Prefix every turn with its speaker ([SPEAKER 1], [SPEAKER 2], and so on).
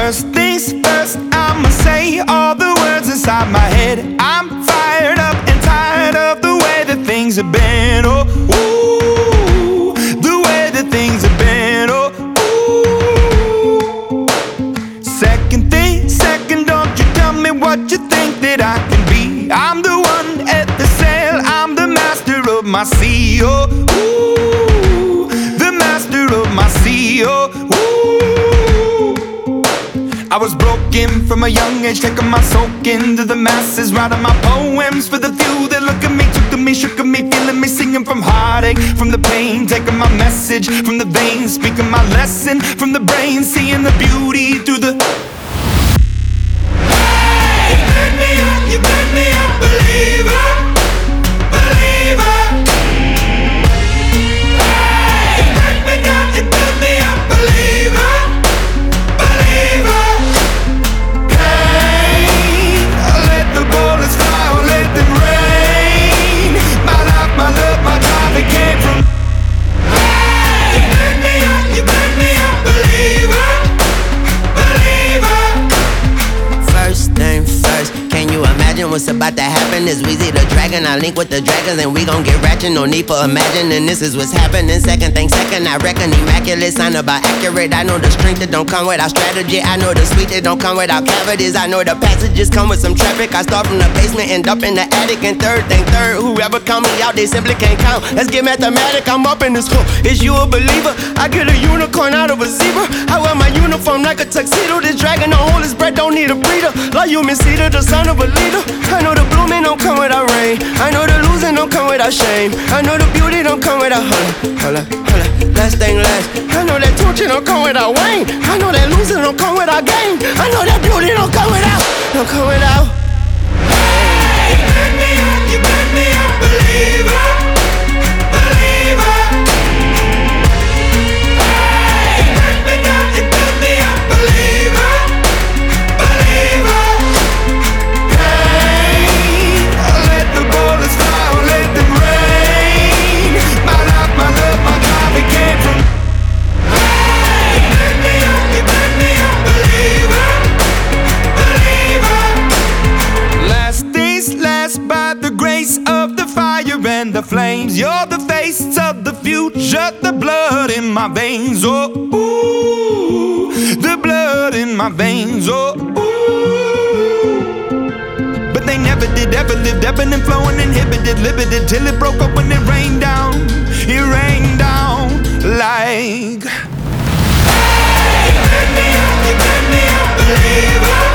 [SPEAKER 1] First things first, I'ma say all the words inside my head. I'm fired up and tired of the way that things have been. Oh, ooh, the way that things have been. Oh, ooh. Second thing, second, don't you tell me what you think that I can be. I'm the one at the sail, I'm the master of my sea. Oh, ooh, the master of my sea. Oh, ooh. I was broken from a young age, taking my soak into the masses, writing my poems for the few that look at me, took to me, shook at me, feeling me, singing from heartache, from the pain, taking my message from the veins, speaking my lesson from the brain, seeing the beauty through the. Hey, you burn me up, you burn me up, believer, believer. Hey, you burn me down, you burn me up, believer.
[SPEAKER 2] What's about to happen is Weezy the Dragon. I link with the dragons and we gon' get ratchet. No need for imagining, this is what's happening. Second thing second, I reckon immaculate. Sign about accurate. I know the strength that don't come without strategy. I know the sweet that don't come without cavities. I know the passages come with some traffic. I start from the basement, end up in the attic. And third thing third, whoever count me out, they simply can't count. Let's get mathematic, I'm up in this hook. Is you a believer? I get a unicorn out of a zebra. I wear my uniform like a tuxedo. This dragon don't hold his breath, don't need a breather. Like you, Miss Cedar, the son of a leader. I know the blooming don't come without rain. I know the losing don't come without shame. I know the beauty don't come without holla. Last thing last. I know that torture don't come without Wayne. I know that losing don't come without game. I know that beauty don't come without.
[SPEAKER 1] Hey, you burn me up, you burn me up, believer, believer. Hey, you burn me down, you burn me up, believer, believer. And the flames, you're the face of the future, the blood in my veins, oh, ooh, the blood in my veins, oh, ooh. But they never did, ever lived, ebbing and flowing, inhibited, limited, till it broke up when it rained down like. Hey, you burn me up, believer.